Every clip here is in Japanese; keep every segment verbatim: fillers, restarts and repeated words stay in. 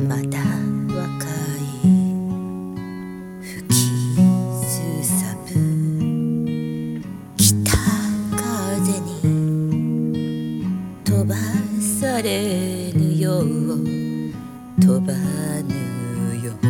まだ若い吹きすさぶ北風に飛ばされぬよう飛ばぬよ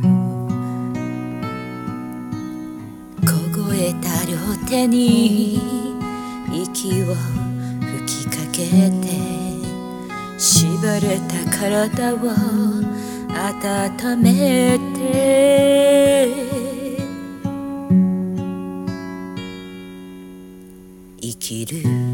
凍えた両手に息を吹きかけて縛れた体を温めて生きる